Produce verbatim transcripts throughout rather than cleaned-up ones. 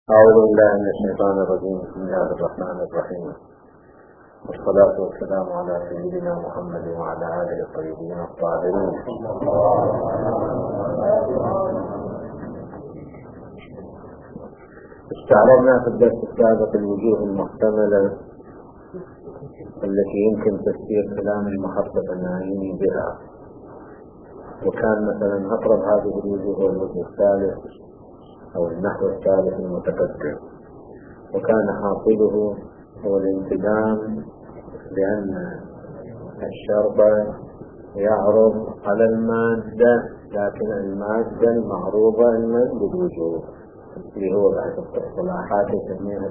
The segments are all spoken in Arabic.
أعوذ بالله من الشيطان الرجيم. بسم الله الرحمن الرحيم، والصلاة والسلام على سيدنا محمد وعلى آله الطيبين الطاهرين. استعرضنا في الدرس السابق الوجوه المحتملة التي يمكن تفسير كلام المحقق النعيمي بها، وكان مثلا أقرب هذه الوجوه هو الوجه الثالث أو النحو الثالث المتقدم، وكان حاصله هو الانتدام بأن الشرط يعرض على المادة، لكن المادة المعروضة علما بالوجوه، اللي هو بعد الاصطلاحات يسميها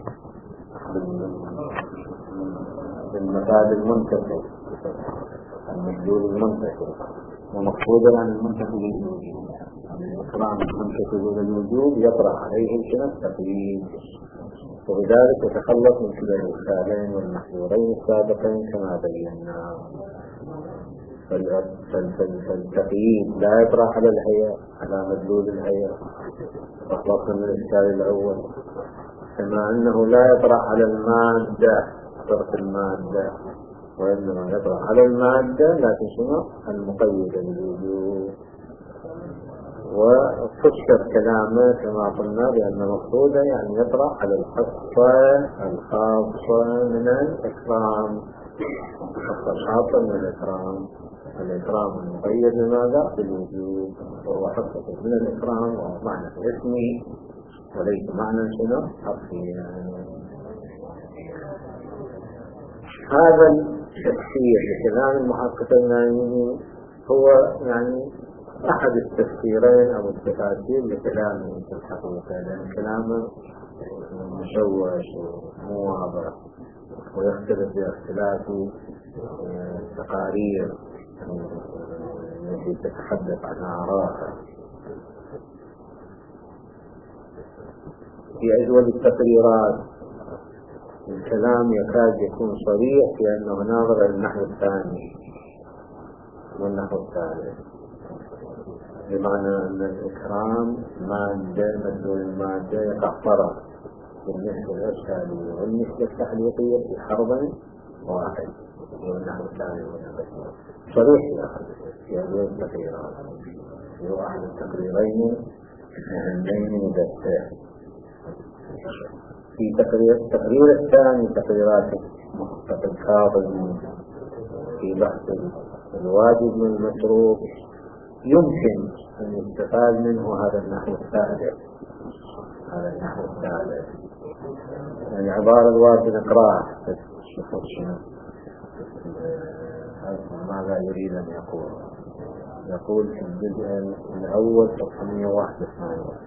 بالمفاد المنتفي، المدلول المنتفي، ومقصودا عن المنتفي بالوجوه. الإكرام المنتفي بالوجوه يطرح عليه شنو التقييد، وبذلك يتخلص من كلا المثالين والمحظورين السابقين كما بينا. فالتقييد لا يطرح على الهيئة، على مدلول الهيئة، تخلص من الإشكال الأول، كما أنه لا يطرح على المادة طرف المادة، وإنما يطرح على المادة لكن شنو المقيد بالوجوه. وفسر كلامه كما قلنا بأن مقصوده يعني يطرح على الخاصة الخاصة من الإكرام، الخاصة الخاصة من الإكرام، الإكرام المقيد بماذا؟ بالوجوب، وهو حصة من الإكرام وهو معنى اسمي وليس معنى شنو حقيقي. هذا التفسير لكلام المحقق النعيمي هو يعني أحد التفسيرين أو التفاسير لكلامه في الحقيقة، لأن كلامه مشوش ومو واضح ويختلف باختلاف التقارير التي تتحدث عن أعراضها. في أجود التقريرات الكلام يكاد يكون صريح في أنه ناظر النحو الثاني والنحو الثالث، بمعنى أن الإكرام مادة، مدلول المادة يقع طرف بالنسبة الإرشادية والنسبة التحليقية في حرب واحد، هو النحو الثاني والنحو الثالث صريح في هذه التقريرات. هو أحد التقريرين مهمين مدسة. في تقرير التقرير الثاني تقريرات محقق الكاظمي في بحث الواجب من المشروط يمكن أن يستفاد منه هذا النحو الثالث. هذا النحو الثالث العبارة الواجب نقرأها شوفوا شنو ماذا يريد أن يقول. يقول في الجزء الأول صفحة مئة وواحد وثمانين،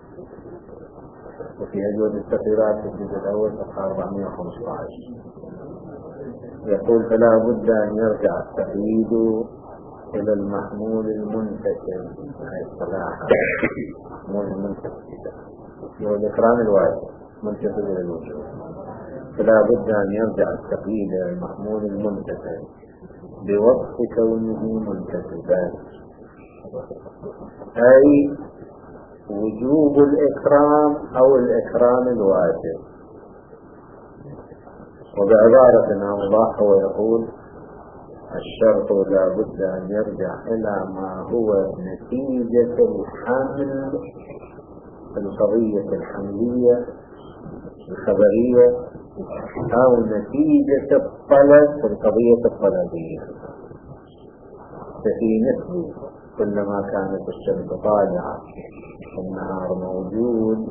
وفي أجود التقريرات في الجزء الأول صفحة أربعمئة وخمسة عشر يقول: فلا بد أن يرجع التقييد إلى المحمول المنتسب، هاي الصلاحة محمول المنتسب هو الإكرام الواجب منتسب إلى الوجوب. فلا بد أن يرجع التقييد إلى المحمول المنتسب بوصف كونه منتسبا، أي وجوب الإكرام أو الإكرام الواجب. وبعبارة أوضح هو يقول: الشرط لا بد أن يرجع إلى ما هو نتيجة الحمل في القضية الحملية الخبرية أو نتيجة الطلب في القضية الطلبية. ففي مثل كلما كانت الشمس طالعة والنهار موجود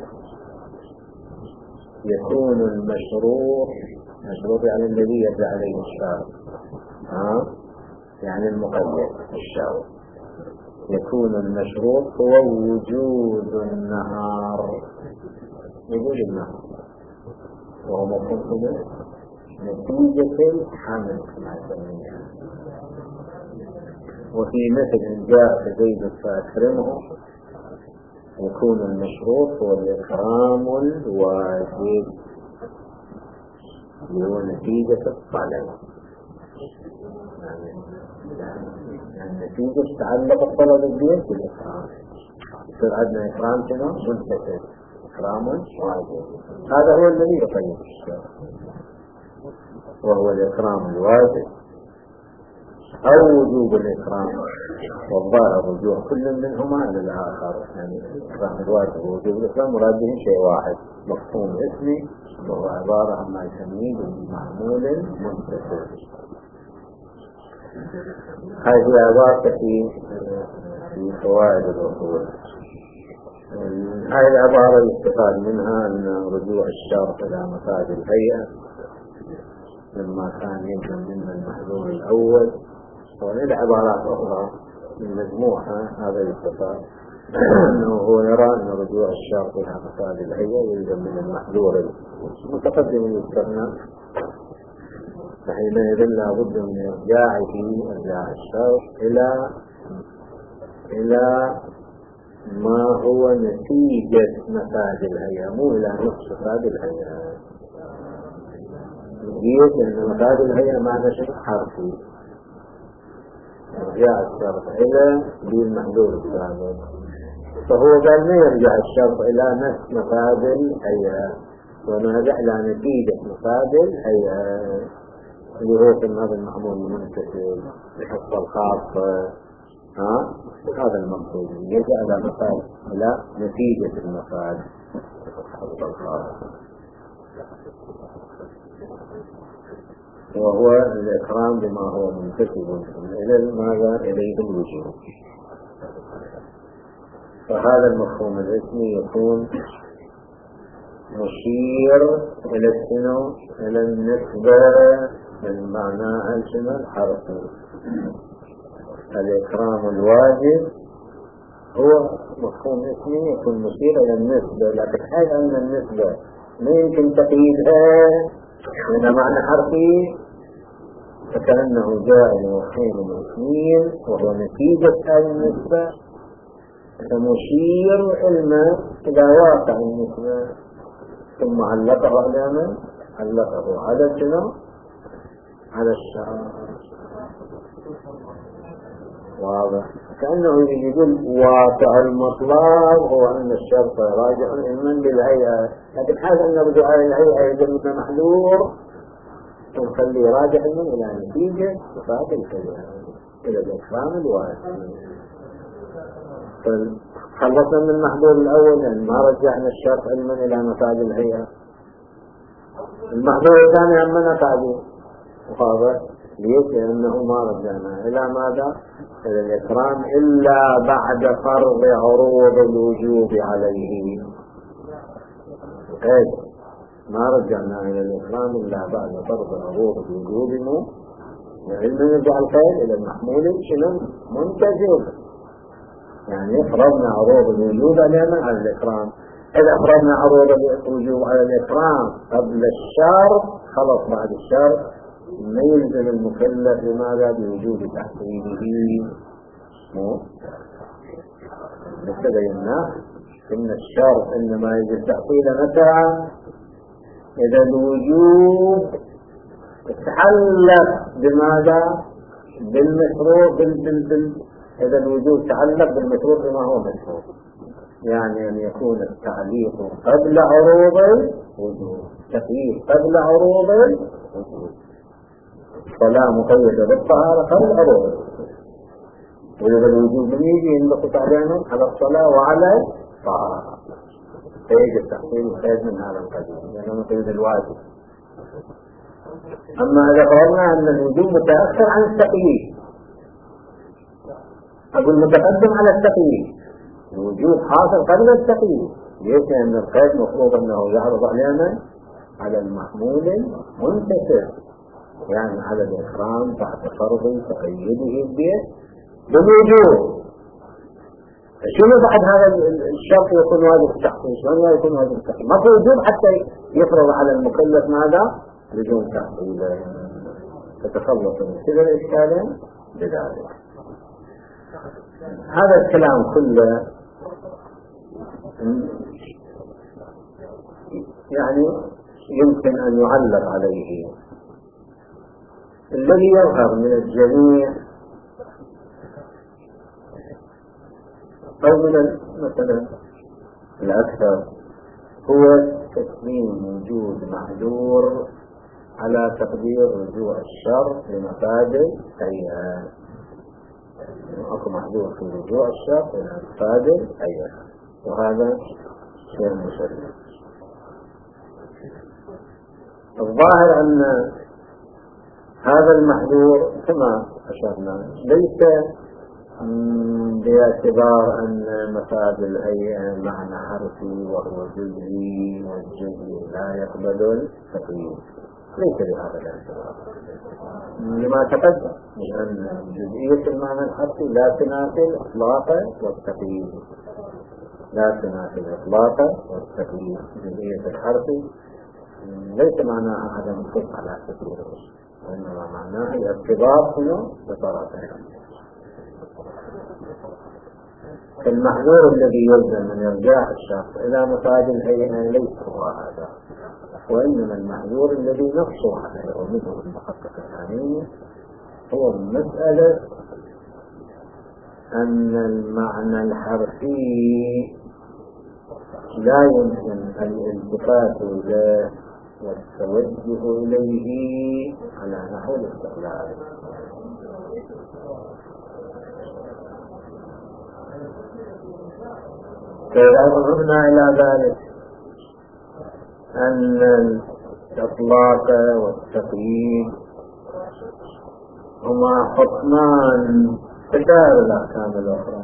يكون المشروط، مشروط يعني الذي يرجع عليه الشارع، ها يعني المقيد الشارع، يكون المشروط هو وجود النهار، وجود النهار وهو مفهوم نتيجة الحمل كما يسمونها. وفي مثل جاء زيد فأكرمه يكون المشروط هو الإكرام الواجب اللي هو نتيجة الطلب، يعني نتيجة تعلق الطلب البيت بالإكرام. يصير عندنا إكرام شنو؟ منتسب، إكرام واجب. هذا هو الذي يقيد الشرع، وهو الإكرام الواجب أو وجوب الإكرام، والظاهر رجوع كل منهما على الآخر. يعني الإكرام الواجب ووجوب الإكرام مراد به شيء واحد، مفهوم اسمي، وهو عبارة عن ما يسميه بالمعمول المنتسب. هذه عبارة في في فوائد الأصول. هذه العبارة يستفاد منها أن رجوع الشرط إلى مفاد الهيئة لما كان يمكن من المحذور الأول، وإلى عبارات أخرى من مجموعها. هذا يستفاد أنه هو يرى أن رجوع الشرط إلى مفاد الهيئة يلزم من المحذور المتقدم يذكرنا، فحينئذ لا بد من إرجاعه إرجاع الشرط إلى إلى ما هو نتيجة مفاد الهيئة، مو إلى نفس مفاد الهيئة. نتيجة أن مفاد الهيئة معنى شيء حرفي، إرجاع الشرط إلى بالمحذور السابق، فهو قال ما يرجع الشرط إلى نفس مفاد الهيئة ونرجع إلى نتيجة مفاد الهيئة اللي هو في هذا المحمول المنتسب بحفظ الخاصة. ها هذا المقصود، يرجع إلى مفاد إلى نتيجة المفاد بحفظ الخاصة، وهو الإكرام بما هو منتسب إلى ماذا إليه الوجوب. فهذا المفهوم الاسمي يكون مشير إلى السنو إلى النسبة من معناها السنو الحرفي. الإكرام الواجب هو مفهوم اسمي يكون مشير إلى النسبة، لكن هذا أن النسبة ما يمكن تقييدها من معنى حرفي، فكأنه جاء لمفهوم الاسمين وهو نتيجة هذه النسبة، فمشير علما إلى واقع النسبة ثم علقه على من؟ علقه على الشنو؟ على الشرط. واضح؟ كأنه يقول واقع المطلب هو أن الشرط راجع علما بالهيئة، لكن هذا أن رجوع الهيئة يجب محذور ونخلي راجع علما إلى نتيجة صفات الهيئة إلى الإكرام الواجب. خلصنا من المحذور الأول يعني ما رجعنا الشرط علما إلى مفاد الهيئة. المحذور الثاني عمنا تعديل، وهذا ليش؟ لأنه ما رجعنا إلى ماذا؟ إلى الإكرام إلا بعد فرض عروض الوجوب عليه. أي ما رجعنا إلى الإكرام إلا بعد فرض عروض الوجوب مو علما يرجع الخير إلى المحمول شنو منتجب. يعني فرضنا عروض الوجوب علينا على الإكرام. إذا فرضنا عروض الوجوب على الإكرام قبل الشرط خلص بعد الشرط ما يلزم المكلف لماذا بوجوب تحصيله. مو بينا إن الشرط إنما يجب تحصيله متى؟ إذا الوجوب تعلق بماذا؟ بالمشروع بال بال بال إذا الوجوب تعلق بالمشروع بما هو مشروع، يعني أن يكون التعليق قبل عروض الوجوب، تقييد قبل عروض الوجوب، صلاة مقيدة بالطهارة قبل عروض الوجوب. وإذا الوجوب من يجي ينبسط علينا على الصلاة وعلى الطهارة فيجب تحصيل الخير من هذا القديم لأنه مقيد الواجب. أما إذا قلنا أن الوجوب متأخر عن التقييد، أقول متقدم على التقييد، الوجوب حاصل قبل التقييد. ليش؟ لأن القيد مفروض أنه يعرض علينا على المحمول منتسب، يعني على الإكرام بعد فرض تقييده بالوجوب. شنو بعد هذا الشرط يكون واجب التحصيل؟ شلون يكون واجب التحصيل؟ ما في وجوب حتى يفرض على المكلف ماذا؟ بدون تحصيل. تتخلص من كذا الإشكالين بذلك. هذا الكلام كله يعني يمكن أن يعلق عليه. الذي يظهر من الجميع أو من مثلا الأكثر هو تسليم وجود محذور على تقدير رجوع الشر لمفادة أيها. أكو محذور في رجوع الشر إلى مفادة أيها، وهذا شيء مسلم. الظاهر أن هذا المحذور كما أشرنا ليس باعتبار أن مفاد الهيئة معنى حرفي وهو جزئي، والجزئي لا يقبل التقييد، ليس بهذا الاعتبار لما تقدم من أن جزئية المعنى الحرفي لا تنافي إطلاقا والتقييد، لا تنافي إطلاقا والتقييد. جزئية الحرفي ليس معناها عدم الصدق على تقديره، وإنما معناها الارتباط هنا بطرفين. المحذور الذي يلزم من إرجاع الشخص إلى مفاد الهيئة ليس هو هذا، وإنما المحذور الذي نقص عليه ومثل المحقق الثاني هو مسألة أن المعنى الحرفي لا يمكن الالتفات إليه والتوجه إليه على نحو الاستقلال. فإذا ذهبنا إلى ذلك أن الإطلاق والتقييد هما حكمان تشابه الأحكام الأخرى،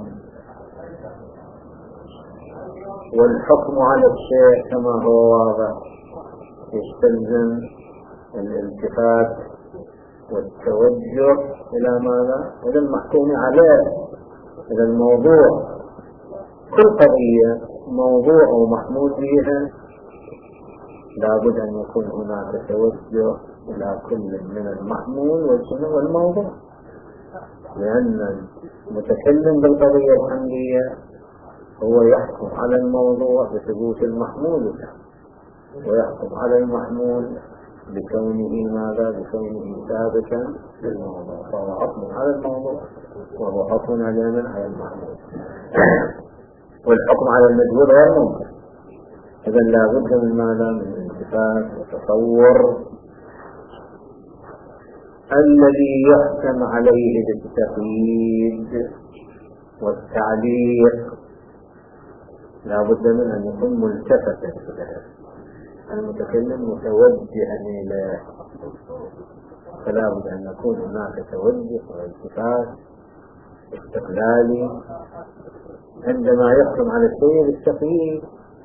والحكم على الشيء كما هو واضح يستلزم الالتفات والتوجه إلى ماذا؟ إلى المحكوم عليه، إلى الموضوع. كل قضية موضوع ومحمول فيها لابد أن يكون هناك توجه إلى كل من المحمول والموضوع، لأن المتكلم بالقضية الحملية هو يحكم على الموضوع بثبوت المحمول له، ويحكم على المحمول بكونه ماذا؟ بكونه ثابتا للموضوع، فهو حكم على الموضوع وهو حكم على المحمول. والحكم على المجهول غير ممكن، إذا لا بد من ماذا؟ من الالتفات وتصور الذي يحكم عليه بالتقييد والتعليق، لا بد من أن يكون ملتفتا إليه، المتكلم متوجها إليه، فلا بد أن يكون هناك توجه والتفات استقلالي عندما يحكم على الشيء بالتقييد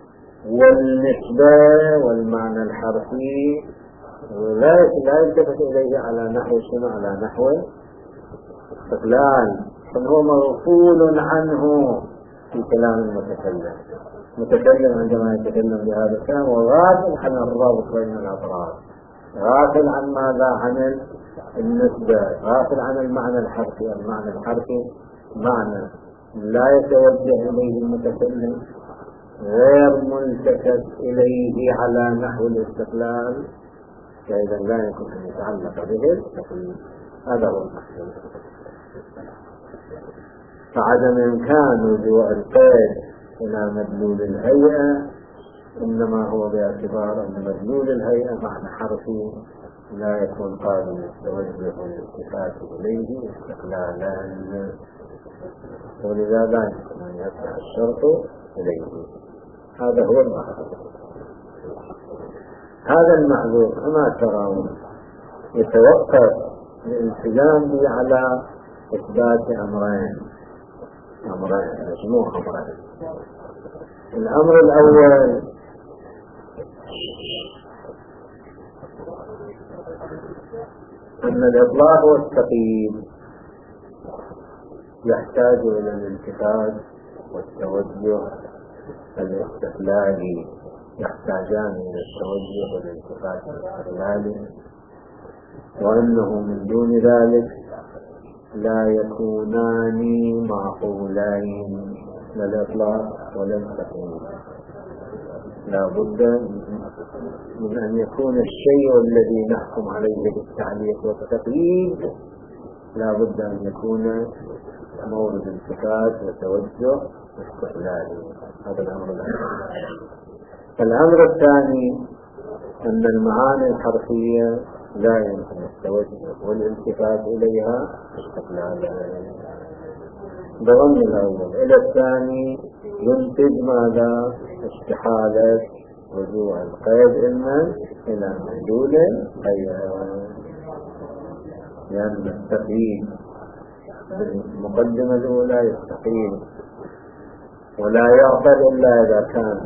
والنسبة والمعنى الحرفي، ولا لا يلتفت إليه على نحو شنو؟ على نحو استقلال، فهو مغفول عنه في كلام المتكلم. المتكلم عندما يتكلم بهذا الكلام وغافل عن الرابط بين الأطراف، غافل عن ماذا؟ عن النسبة، غافل عن المعنى الحرفي. المعنى الحرفي معنى لا يتوجه إليه المتكلم، غير ملتفت إليه على نحو الاستقلال، فإذا لا يمكن أن يتعلق به التقييد. هذا هو المحذور. فعدم إمكان لجوء القيد إلى مدلول الهيئة إنما هو باعتبار أن مدلول الهيئة معنى حرفي لا يكون قابل للتوجه والالتفات إليه استقلالا، ولذا لا يمكن أن يصح الشرط إليه. هذا هو المحذور. هذا المحذور كما ترون يتوقف الالتزام به على إثبات أمرين، أمرين مجموع أمرين. الأمر الأول أن الإطلاق والتقييد يحتاج إلى الالتفات والتوجه الاستقلالي، يحتاجان إلى التوجه والالتفات الاستقلالي، وأنه من دون ذلك لا يكونان معقولين لا الإطلاق ولا التقييد. لا بد من أن يكون الشيء الذي نحكم عليه بالتعليق والتقييد لا بد أن يكون مورد التفات وتوجه استقلالي. هذا الأمر الأول. الأمر الثاني أن المعاني الحرفية لا يمكن التوجه والالتفات إليها استقلالا. ضمن الأول إلى الثاني ينتج ماذا؟ استحالة رجوع القيد إما إلى مدلول غيره، لأن التقييد بالمقدمة الأولى يستقيم ولا يعقل إلا إذا كان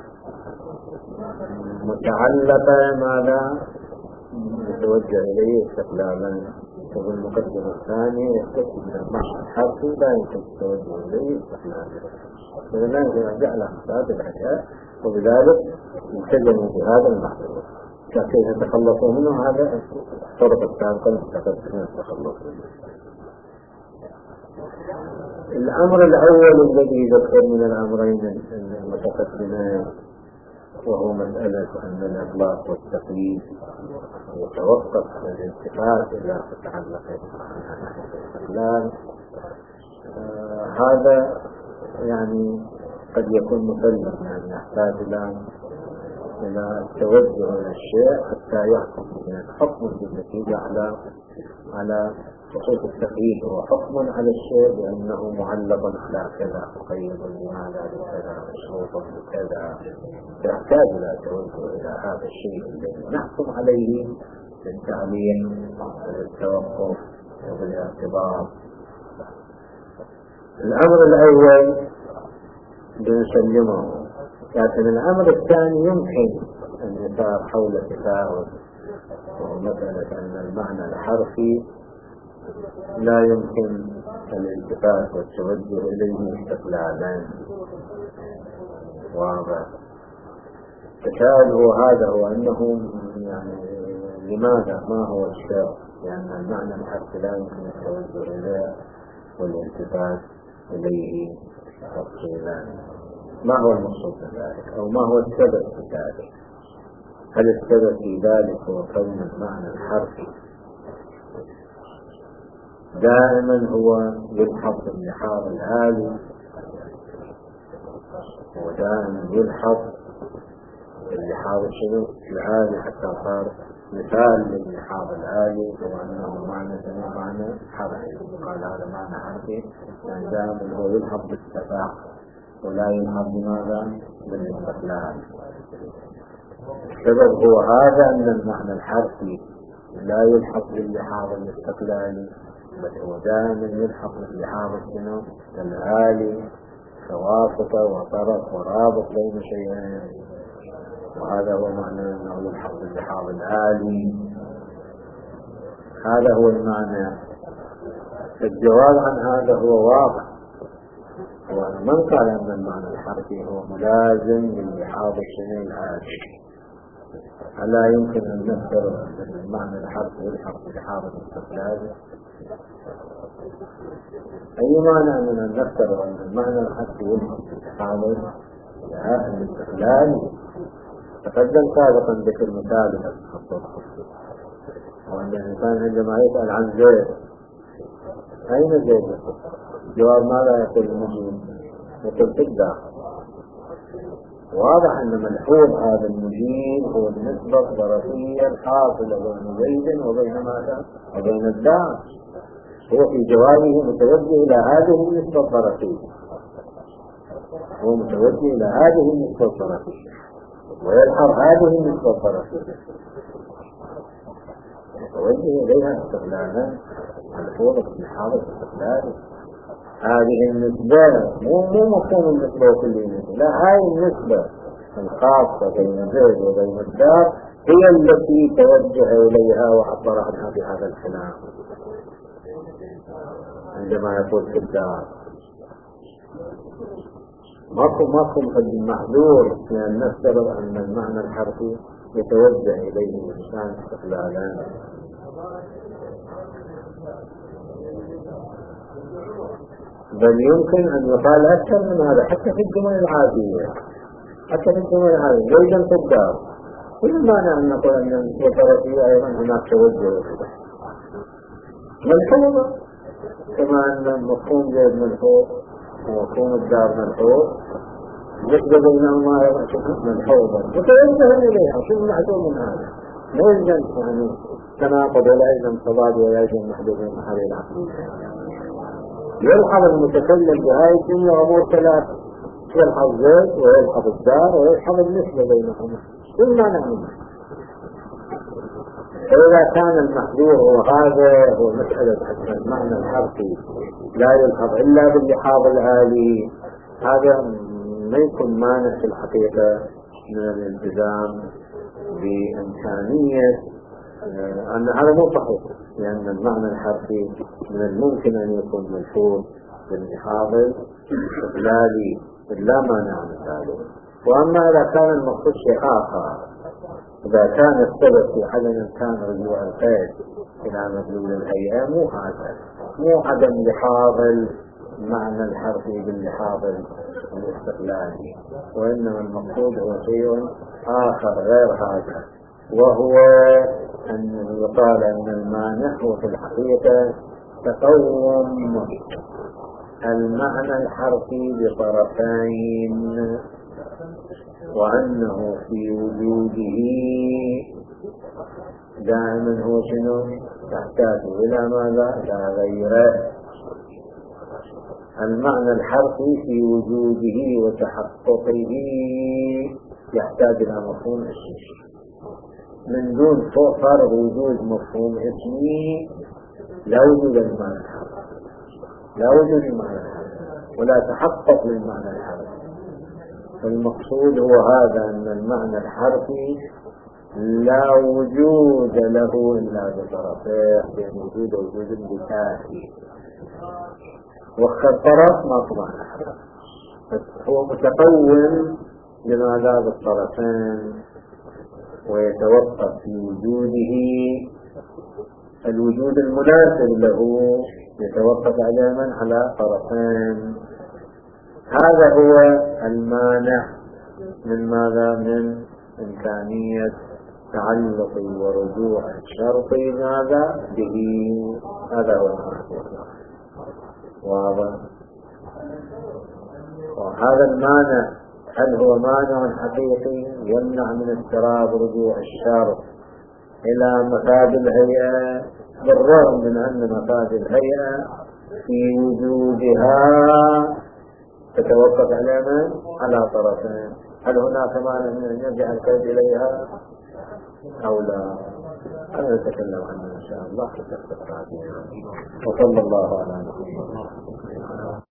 متعلقة ماذا؟ يتوجه إليه استقلالا. وفي المقدمة الثانية يستقيم من المعنى الحرفي لا يمكن التوجه إليه استقلالا. فلذلك يرجع إلى أخطاء الأشياء وبذلك يلتزموا بهذا المحظور. كيف يتخلصوا منه؟ هذا الطرق السابقة التي يتخلصوا منه. الأمر الأول الذي ذكر من الأمرين المتقدمين وهو مسألة أن الإطلاق والتقييد يتوقف الالتفات إلى تتعلق بالاستقلال. آه هذا يعني قد يكون مسلم، يعني يحتاج إلى إلى التوجه إلى الشيء حتى يحكم، يعني حكم بالنتيجة على على خصوص التقييد هو حكم على الشيء بأنه معلق على كذا مقيد لماذا بكذا مشروط بكذا، يحتاج إلى توجه إلى هذا الشيء الذي نحكم عليه بالتعليل وبالتوقف وبالاعتبار. الأمر الأول بنسلمه، لكن الأمر الثاني يمكن أن يصار حول تفاوت، وهو مسألة أن المعنى الحرفي لا يمكن الالتفات والتوجه إليه استقلالا. واضح. التساؤل هو هذا، هو أنه يعني لماذا؟ ما هو الشرط؟ لأن يعني المعنى الحرفي لا يمكن التوجه إليه والالتفات إليه تفصيلا. ما هو المقصود بذلك؟ أو ما هو السبب في ذلك؟ هل السبب في ذلك هو كون المعنى الحرفي دائما هو يلحظ باللحاظ العالي، ودائما يلحظ باللحاظ شنو العالي حتى صار مثال لللحاظ العالي، هو أنه معنى سمع معنى حرفي. قال هذا معنى حرفي، يعني دائما هو يلحظ بالتفاق ولا يلحظ بماذا؟ بالاستقلال. السبب هو هذا، أن المعنى الحرفي لا يلحظ باللحاظ الاستقلالي، بل هو دائما يلحق باللحاظ الشنو العالي كواسطة وطرف ورابط بين شيئين، وهذا هو معنى أنه يلحق باللحاظ العالي. هذا هو المعنى. الجواب عن هذا هو واضح، ومن قال أن المعنى الحرفي هو ملازم لللحاظ الشنو العالي؟ ألا يمكن أن نذكر أن المعنى الحرفي يلحق باللحاظ الاستقلالي؟ أي معنى من أن نذكر أن المعنى الحرفي يلحق باللحاظ الاستقلالي؟ تقدم سابقا ذكر مثال وأن الإنسان عندما يسأل عن زيد أين زيد؟ جواب ماذا يقول المجيب؟ يقول في الداخل. واضح أن ملحوظ هذا المجيب هو النسبة الظرفية الحاصلة بين زيد وبين ماذا؟ وبين الدار. هو في جوابه متوجه إلى هذه النسبة الظرفية، هو متوجه إلى هذه النسبة الظرفية ويظهر هذه النسبة الظرفية متوجه إليها استقلالا ملحوظة في حالة استقلال. هذه النسبة مو مو مفهوم النسبة وكل نسبة، لا، هاي النسبة الخاصة بين زيد وبين الدار هي التي توجه إليها وعبر عنها بهذا الكلام عندما يقول في الدار. ماكو ماكو محذور لأن نفترض أن المعنى الحرفي يتوجه إليه الإنسان استقلالا. بل يمكن أن يقال أكثر من هذا حتى في الجمل العادية، حتى في الجمل العادية زيدا في الدار، كل معنى أن نقول أن الوطرفية أيضا هناك توجه ملحوظة، كما أن مفهوم زيد ملحوظ ومفهوم الدار ملحوظ، نسبة بينهما ملحوظة وتوجه إليها. شو المعدوم من هذا؟ لا يلزم يعني تناقض ولا يلزم تضاد ولا يلزم محدود من محل العقل. يلحظ المتكلم بهذه الدنيا أمور ثلاثة، يلحظ زيت ويلحظ الدار ويلحظ النسبة بينهما. كل ما نعلم. فإذا كان المحذور هو هذا هو مسألة المعنى الحرفي لا يلحظ إلا باللحاظ العالي، هذا ما يكون مانع في الحقيقة من الالتزام بإمكانية أن هذا مو صحيح، لأن المعنى الحرفي من الممكن أن يكون ملحوظ باللحاظ الاستقلالي لا مانع من ذلك. وأما إذا كان المقصود شيء آخر، إذا كان السبب في عدم إمكان رجوع القيد إلى مدلول الهيئة مو هذا، مو عدم لحاظ المعنى الحرفي باللحاظ الاستقلالي، وإنما المقصود هو شيء آخر غير هذا، وهو أن يقال أن المانع هو في الحقيقة تقوم المعنى الحرفي بطرفين، وأنه في وجوده دائما هو شنو يحتاج إلى ماذا؟ إلى غيره. المعنى الحرفي في وجوده وتحققه يحتاج إلى مفهوم اسمي، من دون فرض وجود مفهوم اسمي لا وجود المعنى الحرفي، لا وجود المعنى الحرفي ولا تحقق للمعنى الحرفي. فالمقصود هو هذا، أن المعنى الحرفي لا وجود له إلا بطرفه، بين وجود وجود بكافي، وخر طرف ما طبعا حرف، هو متقوم لماذا بالطرفين، ويتوقف في وجوده الوجود المناسب له، يتوقف دائما على طرفين. هذا هو المانع من ماذا؟ من إمكانية تعلق ورجوع الشرط ماذا به. هذا هو المانع واضح. وهذا المانع هل هو مانع حقيقي يمنع من اضطراب رجوع الشرط إلى مفاد الهيئة، بالرغم من أن مفاد الهيئة في وجودها تتوقف على من؟ على طرفين. هل هناك مانع من أن يرجع القيد إليها أو لا؟ هذا نتكلم عنه إن شاء الله في الدرس القادم. وصلى الله على محمد.